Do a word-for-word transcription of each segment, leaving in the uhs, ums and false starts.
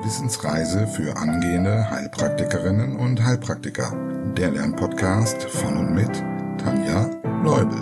Wissensreise für angehende Heilpraktikerinnen und Heilpraktiker. Der Lernpodcast von und mit Tanja Leubel.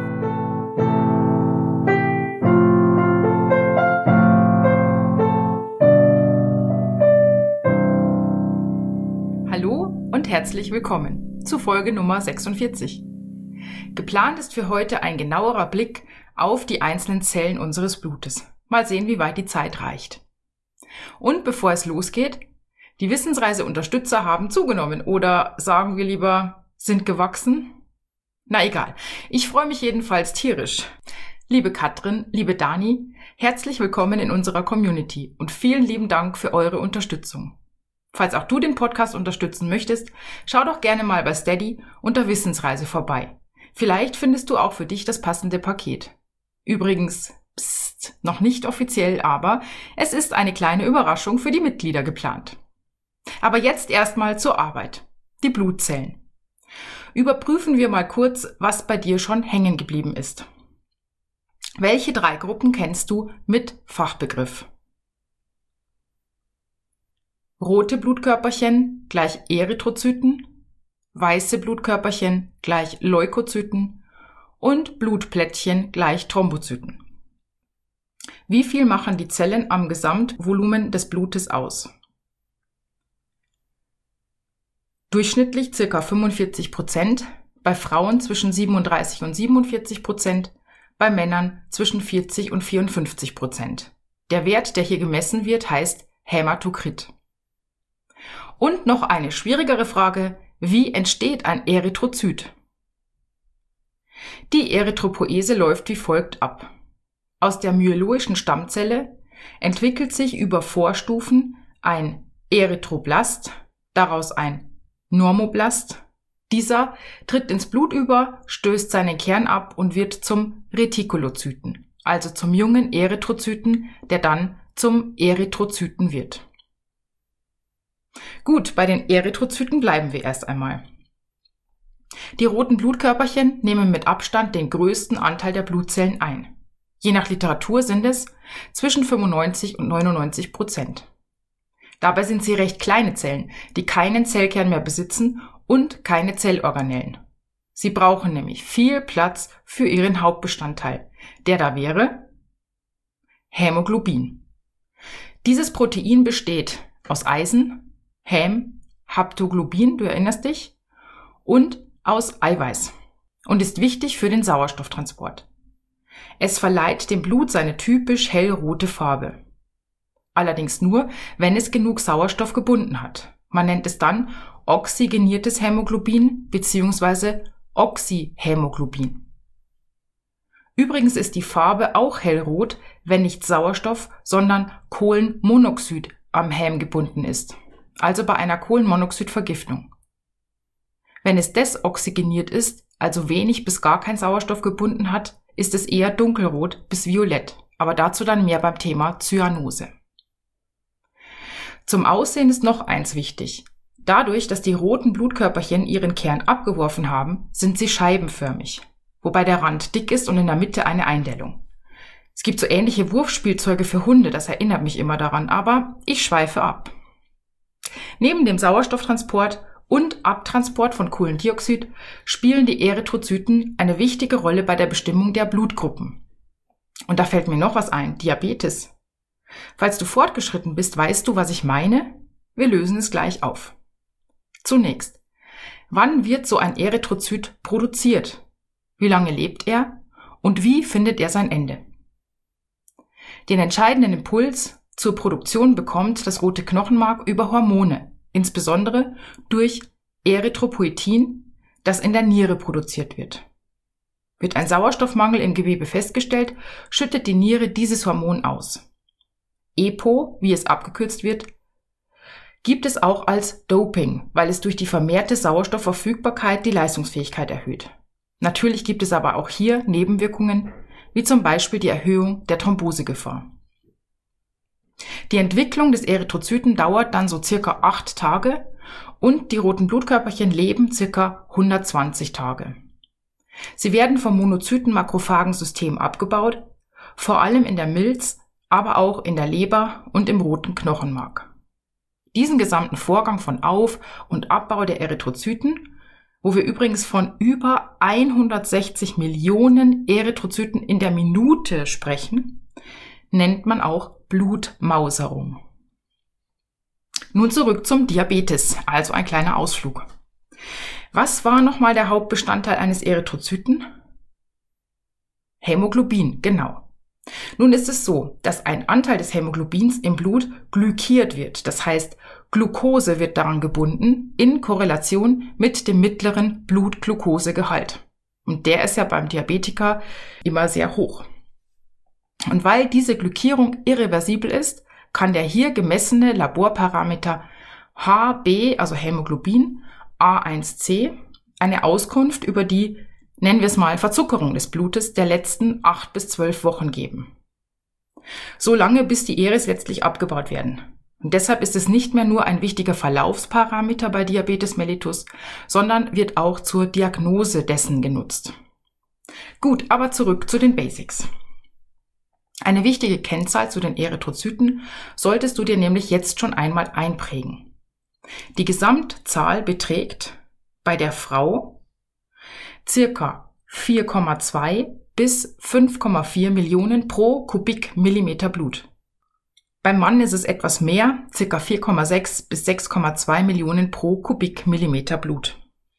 Hallo und herzlich willkommen zu Folge Nummer sechsundvierzig. Geplant ist für heute ein genauerer Blick auf die einzelnen Zellen unseres Blutes. Mal sehen, wie weit die Zeit reicht. Und bevor es losgeht, die Wissensreise-Unterstützer haben zugenommen oder sagen wir lieber, sind gewachsen? Na egal, ich freue mich jedenfalls tierisch. Liebe Katrin, liebe Dani, herzlich willkommen in unserer Community und vielen lieben Dank für eure Unterstützung. Falls auch du den Podcast unterstützen möchtest, schau doch gerne mal bei Steady unter Wissensreise vorbei. Vielleicht findest du auch für dich das passende Paket. Übrigens, psst, noch nicht offiziell, aber es ist eine kleine Überraschung für die Mitglieder geplant. Aber jetzt erstmal zur Arbeit. Die Blutzellen. Überprüfen wir mal kurz, was bei dir schon hängen geblieben ist. Welche drei Gruppen kennst du mit Fachbegriff? Rote Blutkörperchen gleich Erythrozyten, weiße Blutkörperchen gleich Leukozyten und Blutplättchen gleich Thrombozyten. Wie viel machen die Zellen am Gesamtvolumen des Blutes aus? Durchschnittlich ca. fünfundvierzig Prozent, bei Frauen zwischen siebenunddreißig und siebenundvierzig Prozent, bei Männern zwischen vierzig und vierundfünfzig Prozent. Der Wert, der hier gemessen wird, heißt Hämatokrit. Und noch eine schwierigere Frage: Wie entsteht ein Erythrozyt? Die Erythropoese läuft wie folgt ab. Aus der myeloischen Stammzelle entwickelt sich über Vorstufen ein Erythroblast, daraus ein Normoblast. Dieser tritt ins Blut über, stößt seinen Kern ab und wird zum Retikulozyten, also zum jungen Erythrozyten, der dann zum Erythrozyten wird. Gut, bei den Erythrozyten bleiben wir erst einmal. Die roten Blutkörperchen nehmen mit Abstand den größten Anteil der Blutzellen ein. Je nach Literatur sind es zwischen fünfundneunzig und neunundneunzig Prozent. Dabei sind sie recht kleine Zellen, die keinen Zellkern mehr besitzen und keine Zellorganellen. Sie brauchen nämlich viel Platz für ihren Hauptbestandteil, der da wäre Hämoglobin. Dieses Protein besteht aus Eisen, Häm, Haptoglobin, du erinnerst dich, und aus Eiweiß und ist wichtig für den Sauerstofftransport. Es verleiht dem Blut seine typisch hellrote Farbe. Allerdings nur, wenn es genug Sauerstoff gebunden hat. Man nennt es dann oxygeniertes Hämoglobin bzw. Oxyhämoglobin. Übrigens ist die Farbe auch hellrot, wenn nicht Sauerstoff, sondern Kohlenmonoxid am Häm gebunden ist, also bei einer Kohlenmonoxidvergiftung. Wenn es desoxygeniert ist, also wenig bis gar kein Sauerstoff gebunden hat, ist es eher dunkelrot bis violett, aber dazu dann mehr beim Thema Zyanose. Zum Aussehen ist noch eins wichtig. Dadurch, dass die roten Blutkörperchen ihren Kern abgeworfen haben, sind sie scheibenförmig, wobei der Rand dick ist und in der Mitte eine Eindellung. Es gibt so ähnliche Wurfspielzeuge für Hunde, das erinnert mich immer daran, aber ich schweife ab. Neben dem Sauerstofftransport und Abtransport von Kohlendioxid spielen die Erythrozyten eine wichtige Rolle bei der Bestimmung der Blutgruppen. Und da fällt mir noch was ein: Diabetes. Falls du fortgeschritten bist, weißt du, was ich meine? Wir lösen es gleich auf. Zunächst: Wann wird so ein Erythrozyt produziert? Wie lange lebt er? Und wie findet er sein Ende? Den entscheidenden Impuls zur Produktion bekommt das rote Knochenmark über Hormone, insbesondere durch Erythropoietin, das in der Niere produziert wird. Wird ein Sauerstoffmangel im Gewebe festgestellt, schüttet die Niere dieses Hormon aus. E P O, wie es abgekürzt wird, gibt es auch als Doping, weil es durch die vermehrte Sauerstoffverfügbarkeit die Leistungsfähigkeit erhöht. Natürlich gibt es aber auch hier Nebenwirkungen, wie zum Beispiel die Erhöhung der Thrombosegefahr. Die Entwicklung des Erythrozyten dauert dann so circa acht Tage und die roten Blutkörperchen leben circa hundertzwanzig Tage. Sie werden vom Monozyten-Makrophagen-System abgebaut, vor allem in der Milz, aber auch in der Leber und im roten Knochenmark. Diesen gesamten Vorgang von Auf- und Abbau der Erythrozyten, wo wir übrigens von über hundertsechzig Millionen Erythrozyten in der Minute sprechen, nennt man auch Blutmauserung. Nun zurück zum Diabetes, also ein kleiner Ausflug. Was war nochmal der Hauptbestandteil eines Erythrozyten? Hämoglobin, genau. Nun ist es so, dass ein Anteil des Hämoglobins im Blut glykiert wird. Das heißt, Glucose wird daran gebunden in Korrelation mit dem mittleren Blutglukosegehalt. Und der ist ja beim Diabetiker immer sehr hoch. Und weil diese Glykierung irreversibel ist, kann der hier gemessene Laborparameter H B, also Hämoglobin, A eins C, eine Auskunft über die, nennen wir es mal, Verzuckerung des Blutes der letzten acht bis zwölf Wochen geben. So lange, bis die Eris letztlich abgebaut werden. Und deshalb ist es nicht mehr nur ein wichtiger Verlaufsparameter bei Diabetes mellitus, sondern wird auch zur Diagnose dessen genutzt. Gut, aber zurück zu den Basics. Eine wichtige Kennzahl zu den Erythrozyten solltest du dir nämlich jetzt schon einmal einprägen. Die Gesamtzahl beträgt bei der Frau circa vier Komma zwei bis fünf Komma vier Millionen pro Kubikmillimeter Blut. Beim Mann ist es etwas mehr, circa vier Komma sechs bis sechs Komma zwei Millionen pro Kubikmillimeter Blut.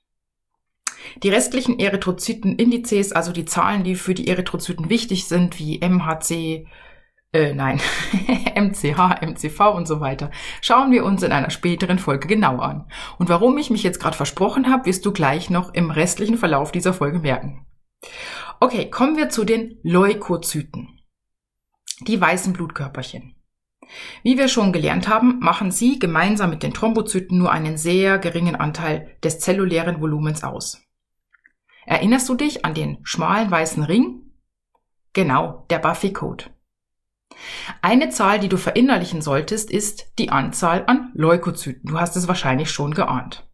Die restlichen Erythrozytenindizes, also die Zahlen, die für die Erythrozyten wichtig sind, wie M H C, äh, nein, M C H, M C V und so weiter, schauen wir uns in einer späteren Folge genauer an. Und warum ich mich jetzt gerade versprochen habe, wirst du gleich noch im restlichen Verlauf dieser Folge merken. Okay, kommen wir zu den Leukozyten, die weißen Blutkörperchen. Wie wir schon gelernt haben, machen sie gemeinsam mit den Thrombozyten nur einen sehr geringen Anteil des zellulären Volumens aus. Erinnerst du dich an den schmalen weißen Ring? Genau, der Buffy-Code. Eine Zahl, die du verinnerlichen solltest, ist die Anzahl an Leukozyten. Du hast es wahrscheinlich schon geahnt.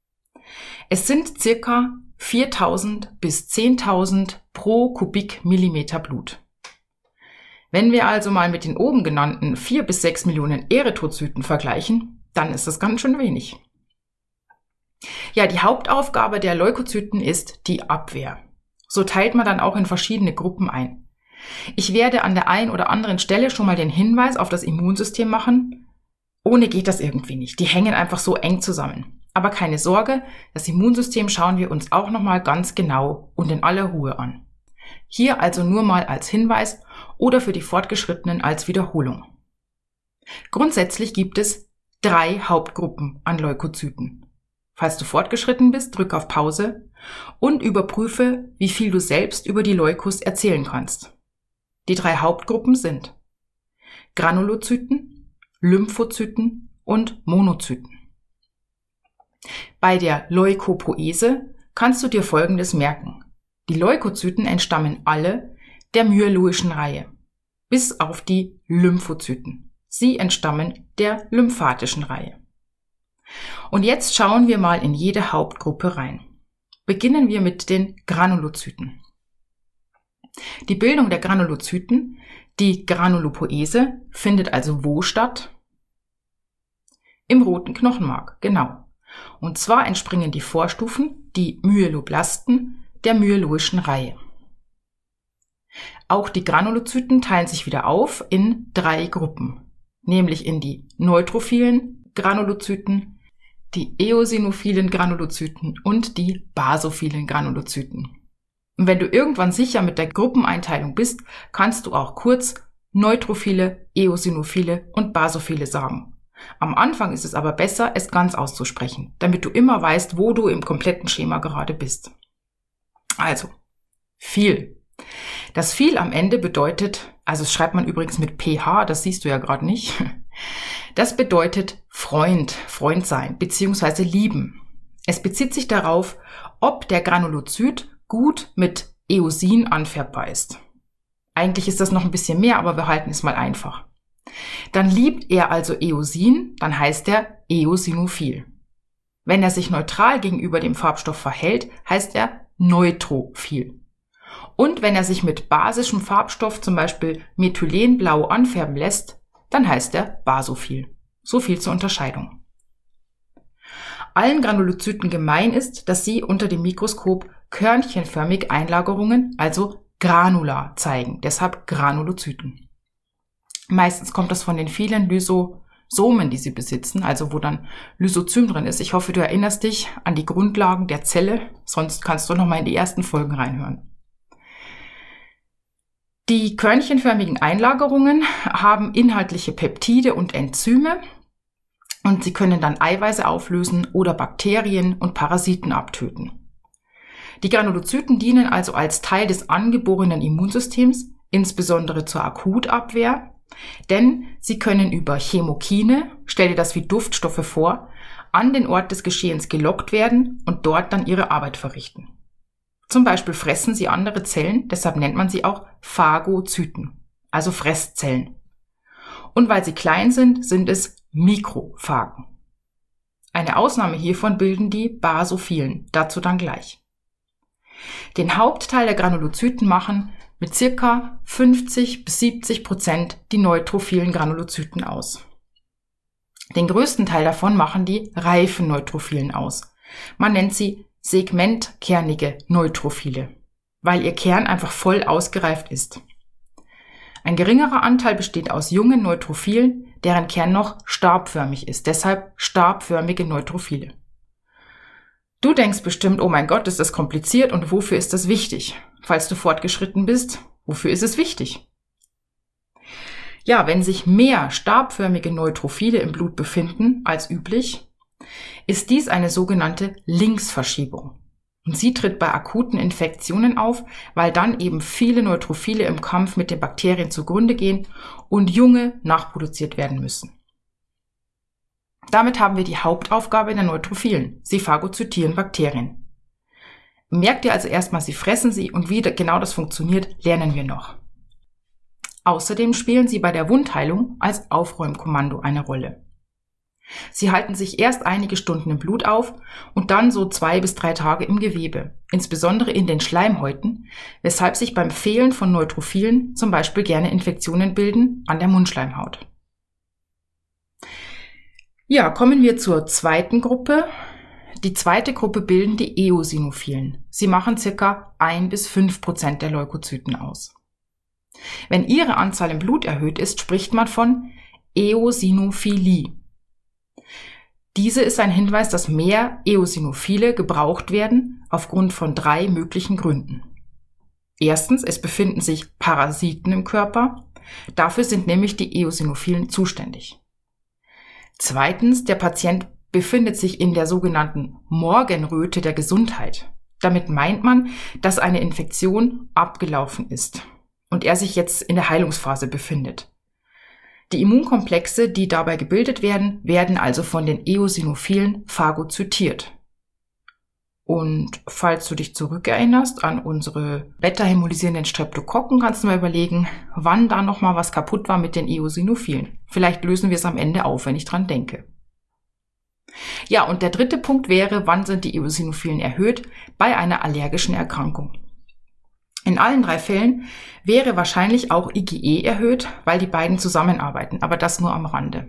Es sind circa viertausend bis zehntausend pro Kubikmillimeter Blut. Wenn wir also mal mit den oben genannten vier bis sechs Millionen Erythrozyten vergleichen, dann ist das ganz schön wenig. Ja, die Hauptaufgabe der Leukozyten ist die Abwehr. So teilt man dann auch in verschiedene Gruppen ein. Ich werde an der einen oder anderen Stelle schon mal den Hinweis auf das Immunsystem machen. Ohne geht das irgendwie nicht. Die hängen einfach so eng zusammen. Aber keine Sorge, das Immunsystem schauen wir uns auch nochmal ganz genau und in aller Ruhe an. Hier also nur mal als Hinweis oder für die Fortgeschrittenen als Wiederholung. Grundsätzlich gibt es drei Hauptgruppen an Leukozyten. Falls du fortgeschritten bist, drück auf Pause und überprüfe, wie viel du selbst über die Leukos erzählen kannst. Die drei Hauptgruppen sind Granulozyten, Lymphozyten und Monozyten. Bei der Leukopoese kannst du dir Folgendes merken. Die Leukozyten entstammen alle der myeloischen Reihe, bis auf die Lymphozyten. Sie entstammen der lymphatischen Reihe. Und jetzt schauen wir mal in jede Hauptgruppe rein. Beginnen wir mit den Granulozyten. Die Bildung der Granulozyten, die Granulopoese, findet also wo statt? Im roten Knochenmark, genau. Und zwar entspringen die Vorstufen, die Myeloblasten, der myeloischen Reihe. Auch die Granulozyten teilen sich wieder auf in drei Gruppen, nämlich in die neutrophilen Granulozyten, die eosinophilen Granulozyten und die basophilen Granulozyten. Und wenn du irgendwann sicher mit der Gruppeneinteilung bist, kannst du auch kurz neutrophile, eosinophile und basophile sagen. Am Anfang ist es aber besser, es ganz auszusprechen, damit du immer weißt, wo du im kompletten Schema gerade bist. Also, viel. Das viel am Ende bedeutet, also das schreibt man übrigens mit pH, das siehst du ja gerade nicht, das bedeutet Freund, Freund sein, beziehungsweise lieben. Es bezieht sich darauf, ob der Granulozyt gut mit Eosin anfärbbar ist. Eigentlich ist das noch ein bisschen mehr, aber wir halten es mal einfach. Dann liebt er also Eosin, dann heißt er eosinophil. Wenn er sich neutral gegenüber dem Farbstoff verhält, heißt er neutrophil. Und wenn er sich mit basischem Farbstoff, zum Beispiel Methylenblau, anfärben lässt, dann heißt er basophil. So viel zur Unterscheidung. Allen Granulozyten gemein ist, dass sie unter dem Mikroskop körnchenförmig Einlagerungen, also Granula, zeigen, deshalb Granulozyten. Meistens kommt das von den vielen Lysosomen, die sie besitzen, also wo dann Lysozym drin ist. Ich hoffe, du erinnerst dich an die Grundlagen der Zelle, sonst kannst du noch mal in die ersten Folgen reinhören. Die körnchenförmigen Einlagerungen haben inhaltliche Peptide und Enzyme und sie können dann Eiweiße auflösen oder Bakterien und Parasiten abtöten. Die Granulozyten dienen also als Teil des angeborenen Immunsystems, insbesondere zur Akutabwehr, denn sie können über Chemokine, stell dir das wie Duftstoffe vor, an den Ort des Geschehens gelockt werden und dort dann ihre Arbeit verrichten. Zum Beispiel fressen sie andere Zellen, deshalb nennt man sie auch Phagozyten, also Fresszellen. Und weil sie klein sind, sind es Mikrophagen. Eine Ausnahme hiervon bilden die Basophilen, dazu dann gleich. Den Hauptteil der Granulozyten machen mit circa fünfzig bis siebzig Prozent die neutrophilen Granulozyten aus. Den größten Teil davon machen die reifen Neutrophilen aus. Man nennt sie segmentkernige Neutrophile, weil ihr Kern einfach voll ausgereift ist. Ein geringerer Anteil besteht aus jungen Neutrophilen, deren Kern noch stabförmig ist, deshalb stabförmige Neutrophile. Du denkst bestimmt, oh mein Gott, ist das kompliziert und wofür ist das wichtig? Falls du fortgeschritten bist, wofür ist es wichtig? Ja, wenn sich mehr stabförmige Neutrophile im Blut befinden als üblich, ist dies eine sogenannte Linksverschiebung. Und sie tritt bei akuten Infektionen auf, weil dann eben viele Neutrophile im Kampf mit den Bakterien zugrunde gehen und junge nachproduziert werden müssen. Damit haben wir die Hauptaufgabe der Neutrophilen. Sie phagozytieren Bakterien. Merkt ihr also erstmal, sie fressen sie und wie genau das funktioniert, lernen wir noch. Außerdem spielen sie bei der Wundheilung als Aufräumkommando eine Rolle. Sie halten sich erst einige Stunden im Blut auf und dann so zwei bis drei Tage im Gewebe, insbesondere in den Schleimhäuten, weshalb sich beim Fehlen von Neutrophilen zum Beispiel gerne Infektionen bilden an der Mundschleimhaut. Ja, kommen wir zur zweiten Gruppe. Die zweite Gruppe bilden die Eosinophilen. Sie machen ca. ein bis fünf Prozent der Leukozyten aus. Wenn ihre Anzahl im Blut erhöht ist, spricht man von Eosinophilie. Diese ist ein Hinweis, dass mehr Eosinophile gebraucht werden, aufgrund von drei möglichen Gründen. Erstens, es befinden sich Parasiten im Körper. Dafür sind nämlich die Eosinophilen zuständig. Zweitens, der Patient befindet sich in der sogenannten Morgenröte der Gesundheit. Damit meint man, dass eine Infektion abgelaufen ist und er sich jetzt in der Heilungsphase befindet. Die Immunkomplexe, die dabei gebildet werden, werden also von den Eosinophilen phagozytiert. Und falls du dich zurückerinnerst an unsere beta-hämolysierenden Streptokokken, kannst du mal überlegen, wann da nochmal was kaputt war mit den Eosinophilen. Vielleicht lösen wir es am Ende auf, wenn ich dran denke. Ja, und der dritte Punkt wäre, wann sind die Eosinophilen erhöht? Bei einer allergischen Erkrankung. In allen drei Fällen wäre wahrscheinlich auch IgE erhöht, weil die beiden zusammenarbeiten, aber das nur am Rande.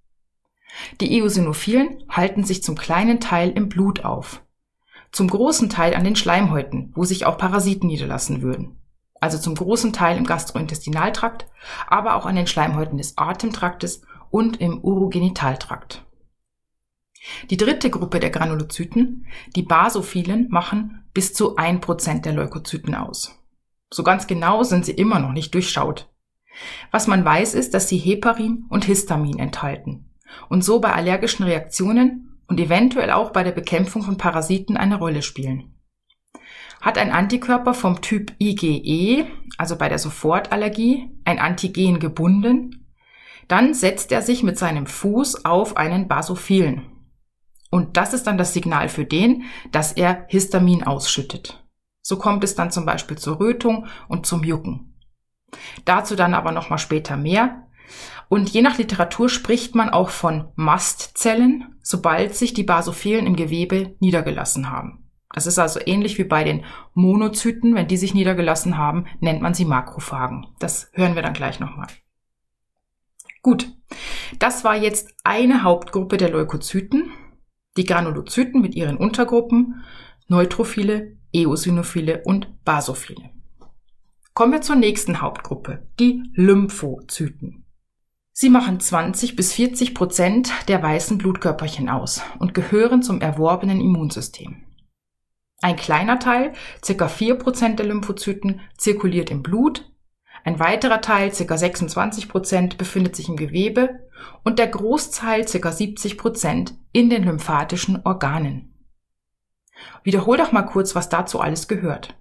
Die Eosinophilen halten sich zum kleinen Teil im Blut auf, zum großen Teil an den Schleimhäuten, wo sich auch Parasiten niederlassen würden, also zum großen Teil im Gastrointestinaltrakt, aber auch an den Schleimhäuten des Atemtraktes und im Urogenitaltrakt. Die dritte Gruppe der Granulozyten, die Basophilen, machen bis zu ein Prozent der Leukozyten aus. So ganz genau sind sie immer noch nicht durchschaut. Was man weiß, ist, dass sie Heparin und Histamin enthalten und so bei allergischen Reaktionen und eventuell auch bei der Bekämpfung von Parasiten eine Rolle spielen. Hat ein Antikörper vom Typ IgE, also bei der Sofortallergie, ein Antigen gebunden, dann setzt er sich mit seinem Fuß auf einen Basophilen. Und das ist dann das Signal für den, dass er Histamin ausschüttet. So kommt es dann zum Beispiel zur Rötung und zum Jucken. Dazu dann aber nochmal später mehr. Und je nach Literatur spricht man auch von Mastzellen, sobald sich die Basophilen im Gewebe niedergelassen haben. Das ist also ähnlich wie bei den Monozyten. Wenn die sich niedergelassen haben, nennt man sie Makrophagen. Das hören wir dann gleich nochmal. Gut, Das war jetzt eine Hauptgruppe der Leukozyten, die Granulozyten mit ihren Untergruppen, Neutrophile, Eosinophile und Basophile. Kommen wir zur nächsten Hauptgruppe, die Lymphozyten. Sie machen zwanzig bis vierzig Prozent der weißen Blutkörperchen aus und gehören zum erworbenen Immunsystem. Ein kleiner Teil, ca. vier Prozent der Lymphozyten, zirkuliert im Blut, ein weiterer Teil, ca. sechsundzwanzig Prozent, befindet sich im Gewebe und der Großteil, ca. siebzig Prozent, in den lymphatischen Organen. Wiederhol doch mal kurz, was dazu alles gehört.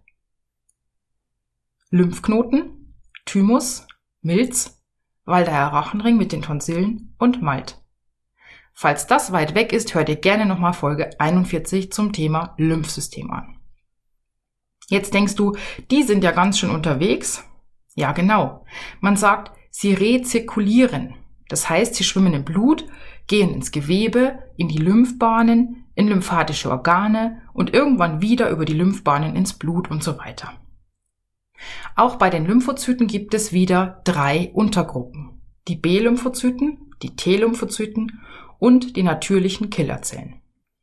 Lymphknoten, Thymus, Milz, Waldeyer Rachenring mit den Tonsillen und Malt. Falls das weit weg ist, hör dir gerne nochmal Folge einundvierzig zum Thema Lymphsystem an. Jetzt denkst du, die sind ja ganz schön unterwegs. Ja, genau. Man sagt, sie rezirkulieren. Das heißt, sie schwimmen im Blut, gehen ins Gewebe, in die Lymphbahnen, in lymphatische Organe und irgendwann wieder über die Lymphbahnen ins Blut und so weiter. Auch bei den Lymphozyten gibt es wieder drei Untergruppen. Die B-Lymphozyten, die T-Lymphozyten und die natürlichen Killerzellen.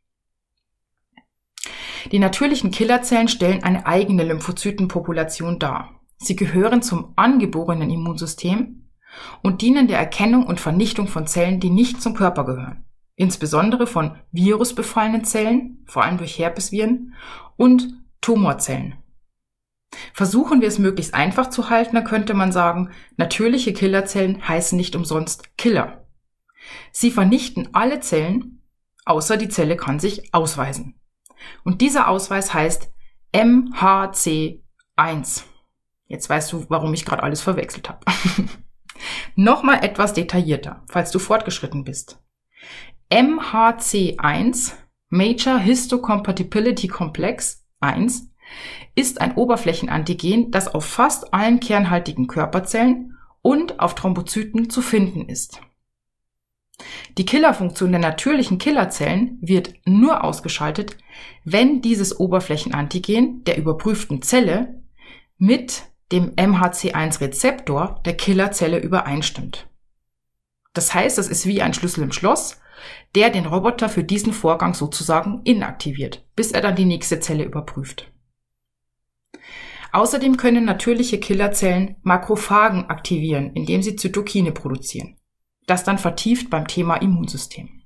Die natürlichen Killerzellen stellen eine eigene Lymphozytenpopulation dar. Sie gehören zum angeborenen Immunsystem und dienen der Erkennung und Vernichtung von Zellen, die nicht zum Körper gehören, insbesondere von virusbefallenen Zellen, vor allem durch Herpesviren, und Tumorzellen. Versuchen wir es möglichst einfach zu halten, dann könnte man sagen, natürliche Killerzellen heißen nicht umsonst Killer. Sie vernichten alle Zellen, außer die Zelle kann sich ausweisen. Und dieser Ausweis heißt M H C eins. Jetzt weißt du, warum ich gerade alles verwechselt habe. Nochmal etwas detaillierter, falls du fortgeschritten bist. M H C eins, Major Histocompatibility Complex eins, ist ein Oberflächenantigen, das auf fast allen kernhaltigen Körperzellen und auf Thrombozyten zu finden ist. Die Killerfunktion der natürlichen Killerzellen wird nur ausgeschaltet, wenn dieses Oberflächenantigen der überprüften Zelle mit dem M H C eins Rezeptor der Killerzelle übereinstimmt. Das heißt, es ist wie ein Schlüssel im Schloss, der den Roboter für diesen Vorgang sozusagen inaktiviert, bis er dann die nächste Zelle überprüft. Außerdem können natürliche Killerzellen Makrophagen aktivieren, indem sie Zytokine produzieren. Das dann vertieft beim Thema Immunsystem.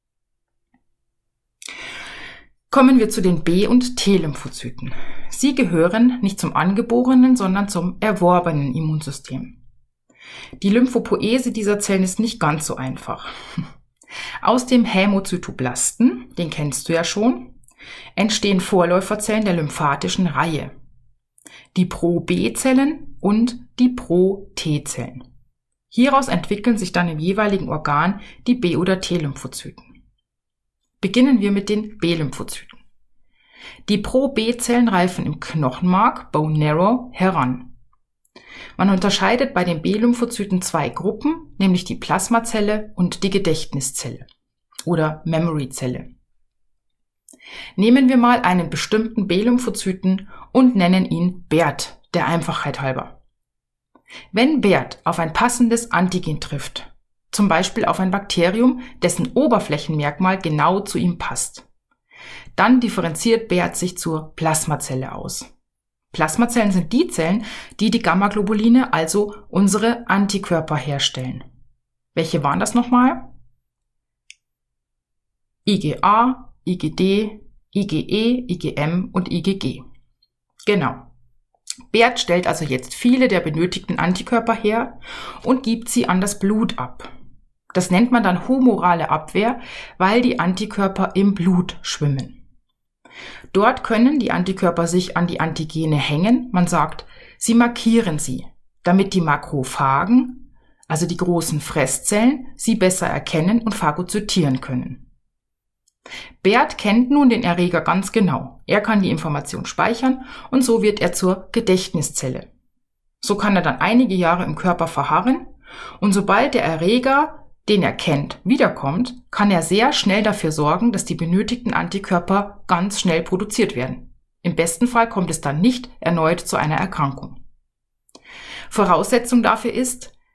Kommen wir zu den B- und T-Lymphozyten. Sie gehören nicht zum angeborenen, sondern zum erworbenen Immunsystem. Die Lymphopoese dieser Zellen ist nicht ganz so einfach. Aus dem Hämozytoblasten, den kennst du ja schon, entstehen Vorläuferzellen der lymphatischen Reihe. Die Pro-B-Zellen und die Pro-T-Zellen. Hieraus entwickeln sich dann im jeweiligen Organ die B- oder T-Lymphozyten. Beginnen wir mit den B-Lymphozyten. Die Pro-B-Zellen reifen im Knochenmark, Bone Marrow, heran. Man unterscheidet bei den B-Lymphozyten zwei Gruppen, nämlich die Plasmazelle und die Gedächtniszelle oder Memoryzelle. Nehmen wir mal einen bestimmten B-Lymphozyten und nennen ihn Bert, der Einfachheit halber. Wenn Bert auf ein passendes Antigen trifft, zum Beispiel auf ein Bakterium, dessen Oberflächenmerkmal genau zu ihm passt, dann differenziert Bert sich zur Plasmazelle aus. Plasmazellen sind die Zellen, die die Gammaglobuline, also unsere Antikörper, herstellen. Welche waren das nochmal? IgA, IgD, IgE, IgM und IgG. Genau. Bert stellt also jetzt viele der benötigten Antikörper her und gibt sie an das Blut ab. Das nennt man dann humorale Abwehr, weil die Antikörper im Blut schwimmen. Dort können die Antikörper sich an die Antigene hängen. Man sagt, sie markieren sie, damit die Makrophagen, also die großen Fresszellen, sie besser erkennen und phagozytieren können. Bert kennt nun den Erreger ganz genau. Er kann die Information speichern und so wird er zur Gedächtniszelle. So kann er dann einige Jahre im Körper verharren und sobald der Erreger, den er kennt, wiederkommt, kann er sehr schnell dafür sorgen, dass die benötigten Antikörper ganz schnell produziert werden. Im besten Fall kommt es dann nicht erneut zu einer Erkrankung. Voraussetzung dafür ist,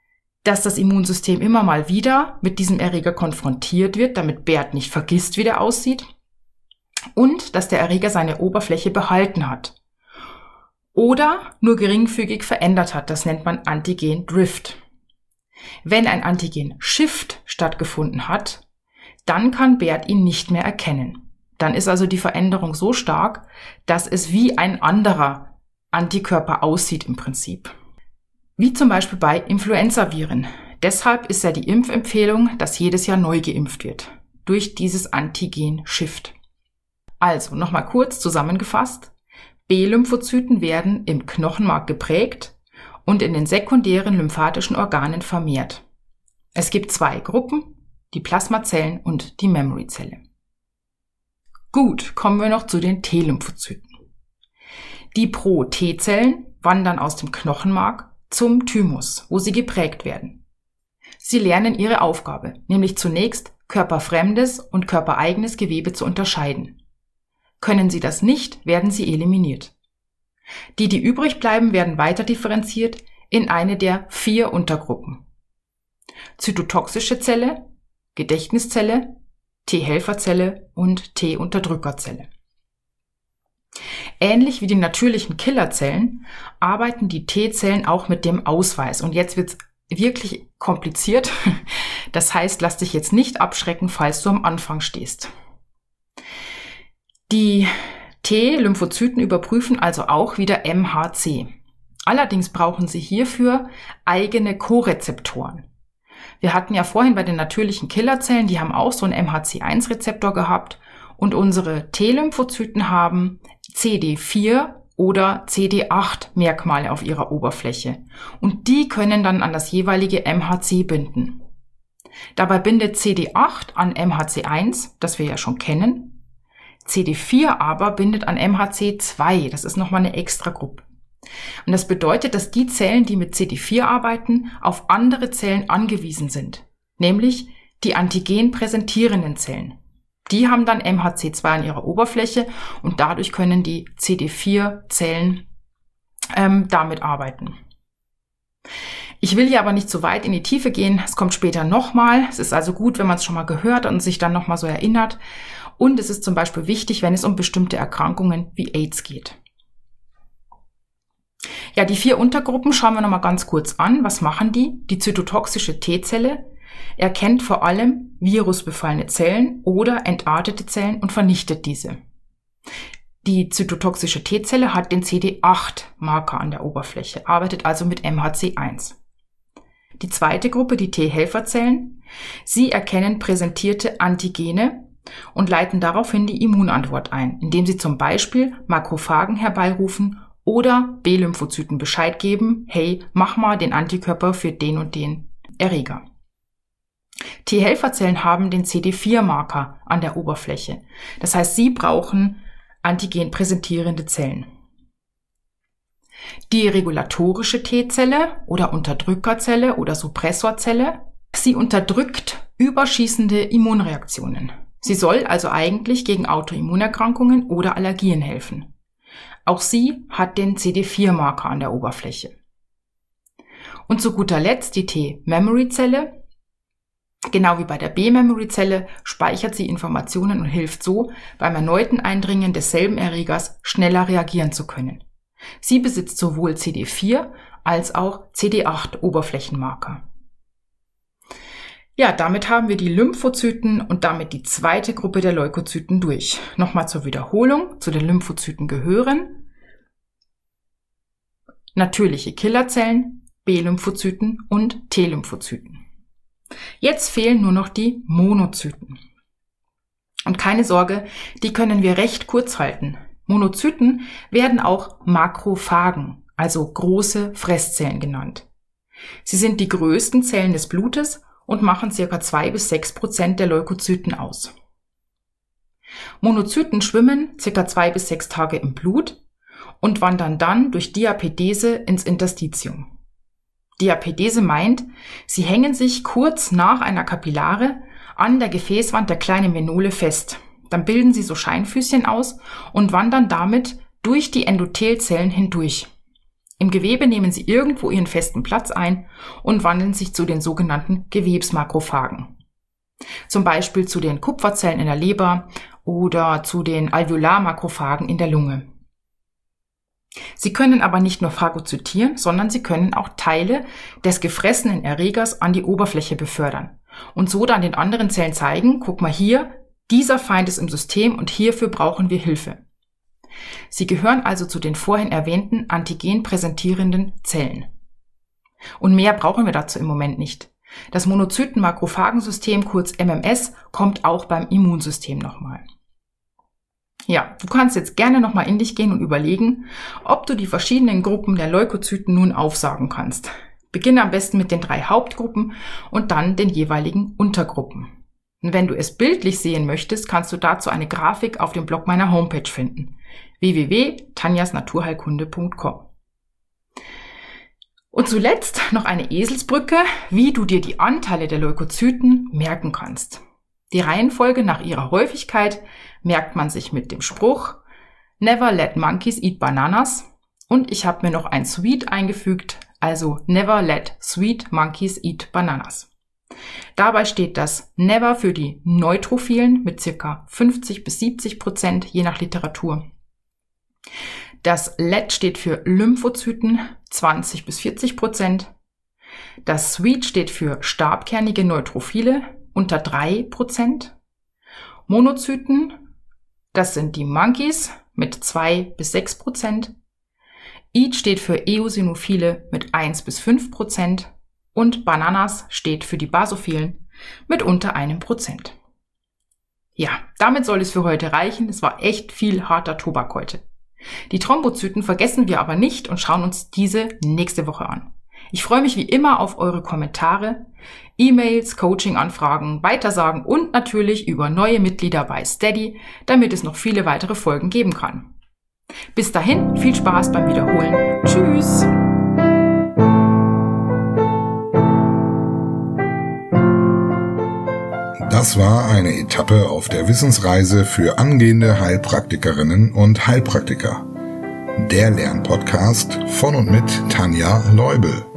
dass das Immunsystem immer mal wieder mit diesem Erreger konfrontiert wird, damit Bert nicht vergisst, wie der aussieht, und dass der Erreger seine Oberfläche behalten hat oder nur geringfügig verändert hat. Das nennt man Antigen-Drift. Wenn ein Antigen-Shift stattgefunden hat, dann kann Bert ihn nicht mehr erkennen. Dann ist also die Veränderung so stark, dass es wie ein anderer Antikörper aussieht im Prinzip. Wie zum Beispiel bei Influenzaviren. Deshalb ist ja die Impfempfehlung, dass jedes Jahr neu geimpft wird. Durch dieses Antigen-Shift. Also, nochmal kurz zusammengefasst. B-Lymphozyten werden im Knochenmark geprägt und in den sekundären lymphatischen Organen vermehrt. Es gibt zwei Gruppen, die Plasmazellen und die Memoryzelle. Gut, kommen wir noch zu den T-Lymphozyten. Die Pro-T-Zellen wandern aus dem Knochenmark zum Thymus, wo sie geprägt werden. Sie lernen ihre Aufgabe, nämlich zunächst körperfremdes und körpereigenes Gewebe zu unterscheiden. Können sie das nicht, werden sie eliminiert. Die, die übrig bleiben, werden weiter differenziert in eine der vier Untergruppen. Zytotoxische Zelle, Gedächtniszelle, T-Helferzelle und T-Unterdrückerzelle. Ähnlich wie die natürlichen Killerzellen arbeiten die T-Zellen auch mit dem Ausweis. Und jetzt wird's wirklich kompliziert. Das heißt, lass dich jetzt nicht abschrecken, falls du am Anfang stehst. Die T-Lymphozyten überprüfen also auch wieder M H C. Allerdings brauchen sie hierfür eigene Korezeptoren. Wir hatten ja vorhin bei den natürlichen Killerzellen, die haben auch so einen M H C eins Rezeptor gehabt und unsere T-Lymphozyten haben C D vier oder C D acht Merkmale auf ihrer Oberfläche und die können dann an das jeweilige M H C binden. Dabei bindet C D acht an M H C eins, das wir ja schon kennen. C D vier aber bindet an M H C zwei, das ist nochmal eine Extragruppe. Und das bedeutet, dass die Zellen, die mit C D vier arbeiten, auf andere Zellen angewiesen sind, nämlich die antigenpräsentierenden Zellen. Die haben dann M H C zwei an ihrer Oberfläche und dadurch können die C D vier Zellen ähm, damit arbeiten. Ich will hier aber nicht so weit in die Tiefe gehen, es kommt später nochmal. Es ist also gut, wenn man es schon mal gehört und sich dann nochmal so erinnert. Und es ist zum Beispiel wichtig, wenn es um bestimmte Erkrankungen wie AIDS geht. Ja, die vier Untergruppen schauen wir nochmal ganz kurz an. Was machen die? Die zytotoxische T-Zelle erkennt vor allem virusbefallene Zellen oder entartete Zellen und vernichtet diese. Die zytotoxische T-Zelle hat den C D acht Marker an der Oberfläche, arbeitet also mit M H C eins. Die zweite Gruppe, die T-Helferzellen, sie erkennen präsentierte Antigene und leiten daraufhin die Immunantwort ein, indem sie zum Beispiel Makrophagen herbeirufen oder B-Lymphozyten Bescheid geben, hey, mach mal den Antikörper für den und den Erreger. T-Helferzellen haben den C D vier Marker an der Oberfläche. Das heißt, sie brauchen antigenpräsentierende Zellen. Die regulatorische T-Zelle oder Unterdrückerzelle oder Suppressorzelle, sie unterdrückt überschießende Immunreaktionen. Sie soll also eigentlich gegen Autoimmunerkrankungen oder Allergien helfen. Auch sie hat den C D vier Marker an der Oberfläche. Und zu guter Letzt die T-Memory-Zelle. Genau wie bei der B-Memory-Zelle speichert sie Informationen und hilft so, beim erneuten Eindringen desselben Erregers schneller reagieren zu können. Sie besitzt sowohl C D vier als auch C D acht Oberflächenmarker. Ja, damit haben wir die Lymphozyten und damit die zweite Gruppe der Leukozyten durch. Nochmal zur Wiederholung. Zu den Lymphozyten gehören natürliche Killerzellen, B-Lymphozyten und T-Lymphozyten. Jetzt fehlen nur noch die Monozyten. Und keine Sorge, die können wir recht kurz halten. Monozyten werden auch Makrophagen, also große Fresszellen genannt. Sie sind die größten Zellen des Blutes und machen ca. zwei bis sechs Prozent der Leukozyten aus. Monozyten schwimmen ca. zwei bis sechs Tage im Blut und wandern dann durch Diapedese ins Interstitium. Diapedese meint, sie hängen sich kurz nach einer Kapillare an der Gefäßwand der kleinen Venule fest. Dann bilden sie so Scheinfüßchen aus und wandern damit durch die Endothelzellen hindurch. Im Gewebe nehmen sie irgendwo ihren festen Platz ein und wandeln sich zu den sogenannten Gewebsmakrophagen. Zum Beispiel zu den Kupferzellen in der Leber oder zu den Alveolarmakrophagen in der Lunge. Sie können aber nicht nur phagozytieren, sondern sie können auch Teile des gefressenen Erregers an die Oberfläche befördern und so dann den anderen Zellen zeigen, guck mal hier, dieser Feind ist im System und hierfür brauchen wir Hilfe. Sie gehören also zu den vorhin erwähnten antigenpräsentierenden Zellen. Und mehr brauchen wir dazu im Moment nicht. Das Monozyten-Makrophagensystem, kurz M M S, kommt auch beim Immunsystem nochmal. Ja, du kannst jetzt gerne nochmal in dich gehen und überlegen, ob du die verschiedenen Gruppen der Leukozyten nun aufsagen kannst. Beginne am besten mit den drei Hauptgruppen und dann den jeweiligen Untergruppen. Und wenn du es bildlich sehen möchtest, kannst du dazu eine Grafik auf dem Blog meiner Homepage finden. w w w punkt tanjas naturheilkunde punkt com. Und zuletzt noch eine Eselsbrücke, wie du dir die Anteile der Leukozyten merken kannst. Die Reihenfolge nach ihrer Häufigkeit merkt man sich mit dem Spruch Never let monkeys eat bananas und ich habe mir noch ein Sweet eingefügt, also Never let sweet monkeys eat bananas. Dabei steht das Never für die Neutrophilen mit ca. fünfzig bis siebzig Prozent je nach Literatur. Das Let steht für Lymphozyten, zwanzig bis vierzig Prozent. Das Sweet steht für stabkernige Neutrophile, unter drei Prozent. Monozyten, das sind die Monkeys mit zwei bis sechs Prozent. Eat steht für Eosinophile mit eins bis fünf Prozent. Und Bananas steht für die Basophilen mit unter einem Prozent. Ja, damit soll es für heute reichen. Es war echt viel harter Tobak heute. Die Thrombozyten vergessen wir aber nicht und schauen uns diese nächste Woche an. Ich freue mich wie immer auf eure Kommentare, E-Mails, Coaching-Anfragen, Weitersagen und natürlich über neue Mitglieder bei Steady, damit es noch viele weitere Folgen geben kann. Bis dahin, viel Spaß beim Wiederholen. Tschüss! Das war eine Etappe auf der Wissensreise für angehende Heilpraktikerinnen und Heilpraktiker. Der Lernpodcast von und mit Tanja Leubel.